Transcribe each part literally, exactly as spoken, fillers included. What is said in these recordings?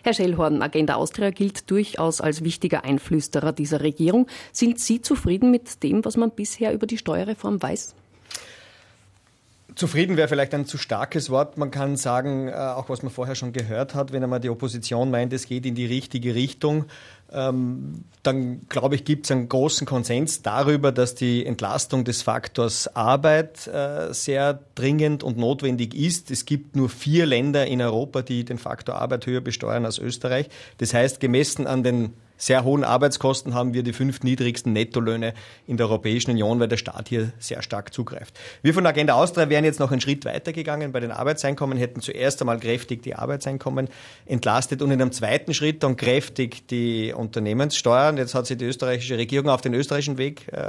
Herr Schellhorn, Agenda Austria gilt durchaus als wichtiger Einflüsterer dieser Regierung. Sind Sie zufrieden mit dem, was man bisher über die Steuerreform weiß? Zufrieden wäre vielleicht ein zu starkes Wort. Man kann sagen, auch was man vorher schon gehört hat, wenn einmal die Opposition meint, es geht in die richtige Richtung, ähm, dann glaube ich, gibt es einen großen Konsens darüber, dass die Entlastung des Faktors Arbeit äh, sehr dringend und notwendig ist. Es gibt nur vier Länder in Europa, die den Faktor Arbeit höher besteuern als Österreich. Das heißt, gemessen an den sehr hohen Arbeitskosten haben wir die fünf niedrigsten Nettolöhne in der Europäischen Union, weil der Staat hier sehr stark zugreift. Wir von der Agenda Austria wären jetzt noch einen Schritt weitergegangen. Bei den Arbeitseinkommen hätten zuerst einmal kräftig die Arbeitseinkommen entlastet und in einem zweiten Schritt dann kräftig die Unternehmenssteuern. Jetzt hat sich die österreichische Regierung auf den österreichischen Weg äh,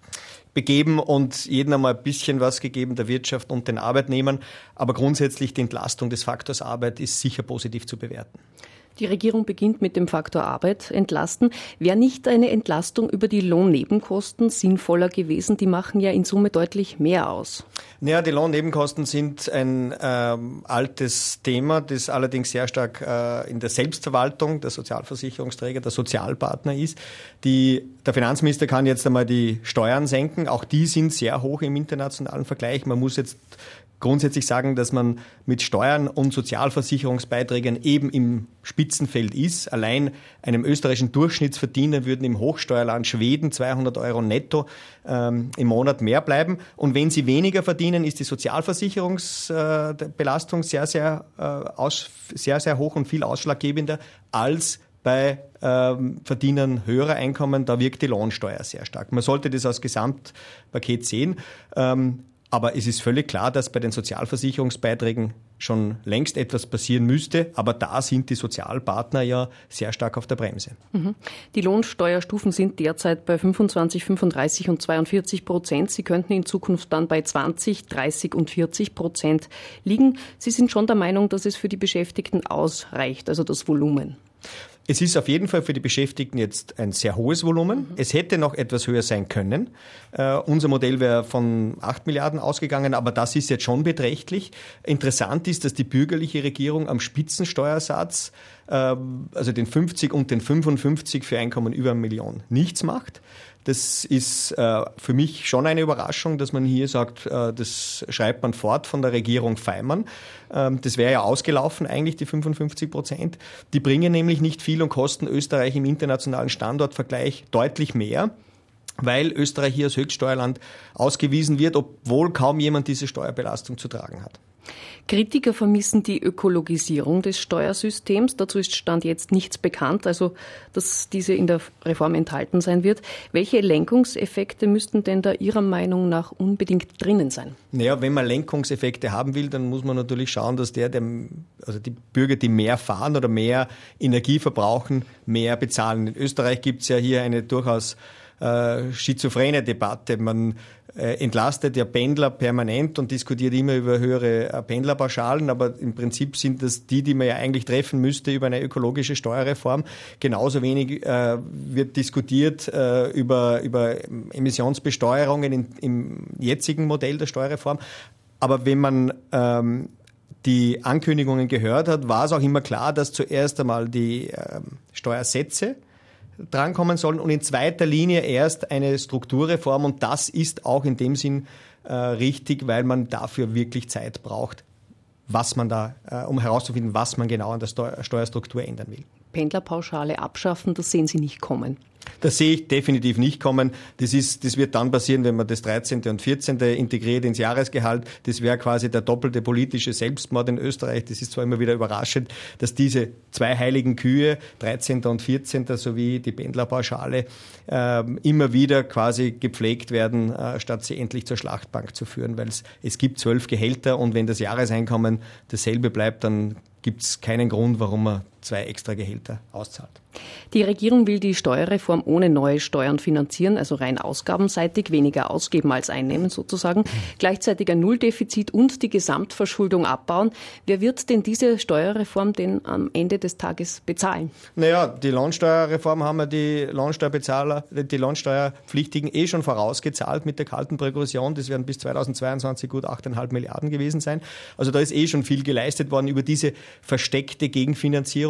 begeben und jedem einmal ein bisschen was gegeben, der Wirtschaft und den Arbeitnehmern. Aber grundsätzlich die Entlastung des Faktors Arbeit ist sicher positiv zu bewerten. Die Regierung beginnt mit dem Faktor Arbeit entlasten. Wäre nicht eine Entlastung über die Lohnnebenkosten sinnvoller gewesen? Die machen ja in Summe deutlich mehr aus. Naja, die Lohnnebenkosten sind ein ähm, altes Thema, das allerdings sehr stark äh, in der Selbstverwaltung der Sozialversicherungsträger, der Sozialpartner ist. Die, der Finanzminister kann jetzt einmal die Steuern senken. Auch die sind sehr hoch im internationalen Vergleich. Man muss jetzt grundsätzlich sagen, dass man mit Steuern und Sozialversicherungsbeiträgen eben im Spitzenfeld ist. Allein einem österreichischen Durchschnittsverdiener würden im Hochsteuerland Schweden zweihundert Euro netto ähm, im Monat mehr bleiben. Und wenn sie weniger verdienen, ist die Sozialversicherungsbelastung äh, sehr, sehr, äh, aus, sehr, sehr hoch und viel ausschlaggebender als bei ähm, Verdienern höherer Einkommen. Da wirkt die Lohnsteuer sehr stark. Man sollte das als Gesamtpaket sehen. Ähm, Aber es ist völlig klar, dass bei den Sozialversicherungsbeiträgen schon längst etwas passieren müsste. Aber da sind die Sozialpartner ja sehr stark auf der Bremse. Die Lohnsteuerstufen sind derzeit bei fünfundzwanzig, fünfunddreißig und zweiundvierzig Prozent. Sie könnten in Zukunft dann bei zwanzig, dreißig und vierzig Prozent liegen. Sie sind schon der Meinung, dass es für die Beschäftigten ausreicht, also das Volumen? Es ist auf jeden Fall für die Beschäftigten jetzt ein sehr hohes Volumen. Mhm. Es hätte noch etwas höher sein können. Uh, unser Modell wäre von acht Milliarden ausgegangen, aber das ist jetzt schon beträchtlich. Interessant ist, dass die bürgerliche Regierung am Spitzensteuersatz, uh, also den fünfzig und den fünfundfünfzig für Einkommen über eine Million, nichts macht. Das ist äh, für mich schon eine Überraschung, dass man hier sagt, äh, das schreibt man fort von der Regierung Feimann. Ähm, das wäre ja ausgelaufen eigentlich, die fünfundfünfzig Prozent. Die bringen nämlich nicht viel und kosten Österreich im internationalen Standortvergleich deutlich mehr, weil Österreich hier als Höchststeuerland ausgewiesen wird, obwohl kaum jemand diese Steuerbelastung zu tragen hat. Kritiker vermissen die Ökologisierung des Steuersystems. Dazu ist Stand jetzt nichts bekannt, also dass diese in der Reform enthalten sein wird. Welche Lenkungseffekte müssten denn da Ihrer Meinung nach unbedingt drinnen sein? Naja, wenn man Lenkungseffekte haben will, dann muss man natürlich schauen, dass der, der also die Bürger, die mehr fahren oder mehr Energie verbrauchen, mehr bezahlen. In Österreich gibt es ja hier eine durchaus äh, schizophrene Debatte. Man äh, entlastet ja Pendler permanent und diskutiert immer über höhere äh, Pendlerpauschalen, aber im Prinzip sind das die, die man ja eigentlich treffen müsste über eine ökologische Steuerreform. Genauso wenig äh, wird diskutiert äh, über, über Emissionsbesteuerungen in, im jetzigen Modell der Steuerreform. Aber wenn man ähm, die Ankündigungen gehört hat, war es auch immer klar, dass zuerst einmal die ähm, Steuersätze drankommen sollen und in zweiter Linie erst eine Strukturreform, und das ist auch in dem Sinn äh, richtig, weil man dafür wirklich Zeit braucht, was man da, äh, um herauszufinden, was man genau an der Steu- Steuerstruktur ändern will. Pendlerpauschale abschaffen, das sehen Sie nicht kommen? Das sehe ich definitiv nicht kommen. Das ist, das wird dann passieren, wenn man das dreizehnte und vierzehnte integriert ins Jahresgehalt. Das wäre quasi der doppelte politische Selbstmord in Österreich. Das ist zwar immer wieder überraschend, dass diese zwei heiligen Kühe, dreizehnte und vierzehnte sowie die Pendlerpauschale, äh, immer wieder quasi gepflegt werden, äh, statt sie endlich zur Schlachtbank zu führen, weil es, es gibt zwölf Gehälter und wenn das Jahreseinkommen dasselbe bleibt, dann gibt es keinen Grund, warum man zwei extra Gehälter auszahlt. Die Regierung will die Steuerreform ohne neue Steuern finanzieren, also rein ausgabenseitig, weniger ausgeben als einnehmen sozusagen, gleichzeitig ein Nulldefizit und die Gesamtverschuldung abbauen. Wer wird denn diese Steuerreform denn am Ende des Tages bezahlen? Naja, die Lohnsteuerreform haben ja die Lohnsteuerbezahler, die Lohnsteuerpflichtigen eh schon vorausgezahlt mit der kalten Progression. Das werden bis zweitausendzweiundzwanzig gut acht Komma fünf Milliarden gewesen sein. Also da ist eh schon viel geleistet worden über diese versteckte Gegenfinanzierung.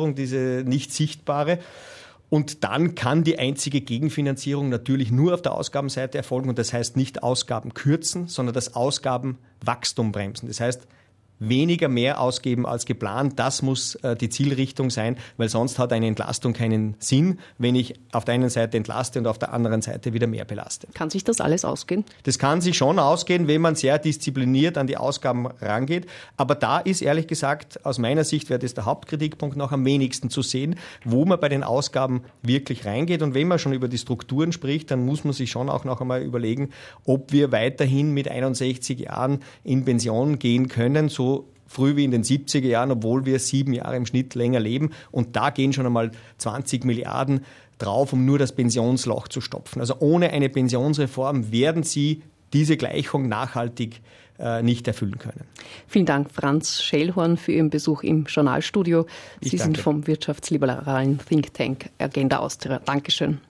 Finanzierung, diese nicht sichtbare. Und dann kann die einzige Gegenfinanzierung natürlich nur auf der Ausgabenseite erfolgen. Und das heißt nicht Ausgaben kürzen, sondern das Ausgabenwachstum bremsen. Das heißt, weniger mehr ausgeben als geplant, das muss äh, die Zielrichtung sein, weil sonst hat eine Entlastung keinen Sinn, wenn ich auf der einen Seite entlaste und auf der anderen Seite wieder mehr belaste. Kann sich das alles ausgehen? Das kann sich schon ausgehen, wenn man sehr diszipliniert an die Ausgaben rangeht. Aber da ist ehrlich gesagt, aus meiner Sicht wäre das der Hauptkritikpunkt noch am wenigsten zu sehen, wo man bei den Ausgaben wirklich reingeht. Und wenn man schon über die Strukturen spricht, dann muss man sich schon auch noch einmal überlegen, ob wir weiterhin mit einundsechzig Jahren in Pension gehen können, so früh wie in den siebziger Jahren, obwohl wir sieben Jahre im Schnitt länger leben. Und da gehen schon einmal zwanzig Milliarden drauf, um nur das Pensionsloch zu stopfen. Also ohne eine Pensionsreform werden Sie diese Gleichung nachhaltig äh, nicht erfüllen können. Vielen Dank, Franz Schellhorn, für Ihren Besuch im Journalstudio. Sie Ich danke. sind vom wirtschaftsliberalen Think Tank Agenda Austria. Dankeschön.